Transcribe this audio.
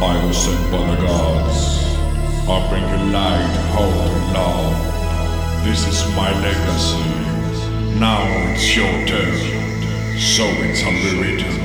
I was sent by the gods. I bring you light, hope, and love. This is my legacy. Now it's your turn. So it's unwritten.